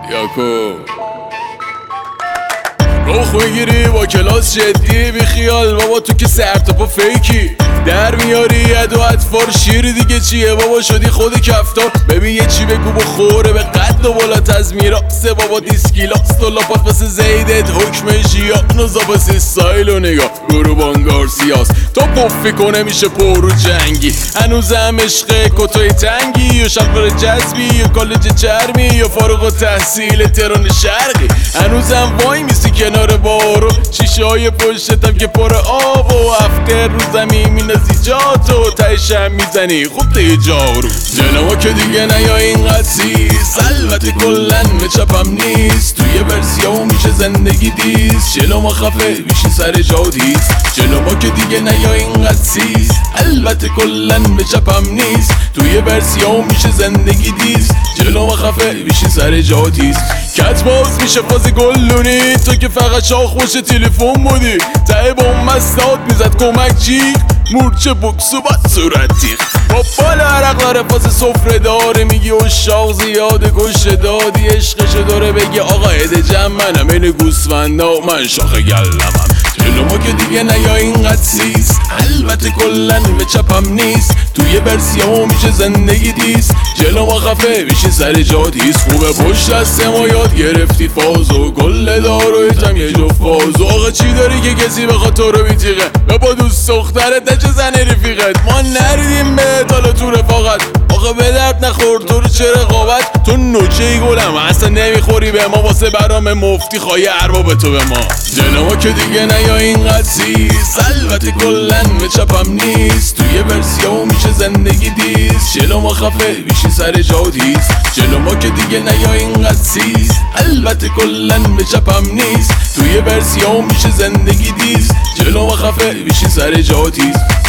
یاکو روخ میگیری با کلاس جدی بی خیال بابا، تو که سرتاپا فیکی در میاری ادو اطفار شیر دیگه چیه بابا، شدی خود کفتار. ببین یه چی بگو بخوره به قد و بالات از میراسه بابا، دیسکیلاس تو لاپات واسه زیدت حکم ژیا نوزاباس استایل و نگاه گروبان گارسیاس تو پفی کنه میشه پرو جنگی، هنوزم عشق کتای تنگی یا شلوار جذبی یا کالج چرمی یا فارغ التحصیل تهران شرقی، هنوزم وای میسی کنار بارو شیشه های پشتم که پر آب و افتر رو زمین مینازی جاتو تایشم میزنی خوب ته جارو. جلوما که دیگه نیا اینقدر سیست، البته کلن به چپم نیست، توی ورسیامو میشه زندگی دیست، جلوما خفه بیشی سر جادیست. جلوما که دیگه نیا اینقدر سیست، البته کلن به چپم نیست، توی ورسیامو میشه زندگی دیست، جلوما خفه بیشی سر جادیست. کت باز میشه فاز گلونی، تو که فقط شاخ باشه تلفن بودی، ته با اون مستاد میزد کمک جیغ مورچه بکسو بد صورتی با بالا عرق داره فاز سفره داره، میگی اشاق زیاده کشه دادی عشقشو داره بگی آقا عده جمع منم این گوسفندا من شاخ گلمم. جلوما که دیگه نیا اینقدر سیست، البته کلن به چپم نیست، توی ورسیامو میشه زندگی دیست، جلوما خفه بیشی سر جادیست. خوبه پشت دست ما یاد گرفتی فازو گل دارویتم یه جو فازو، آقا چی داری که کسی بخواد تو رو بیتیقه یا با دوست دخترت نچه زن رفیقت، ما نریدیم بهت حالا تو رفاقت، آقا به درد نخور تو رو چه رقابت، تو نوچه ای گلم اصلا نمیخوری به ما، واسه برام مفتی خواهی ارباب تو به ما. جلوما که دیگه نیا اینقدر سیست، البته کلن به چپم نیست، توی ورسیامو میشه زندگی دیست، جلوما خفه بیشی سر جادیست. جلوما که دیگه نیا اینقدر سیست، البته کلن به چپم نیست، توی ورسیامو میشه زندگی دیست، جلوما خفه بیشی سر جادیست.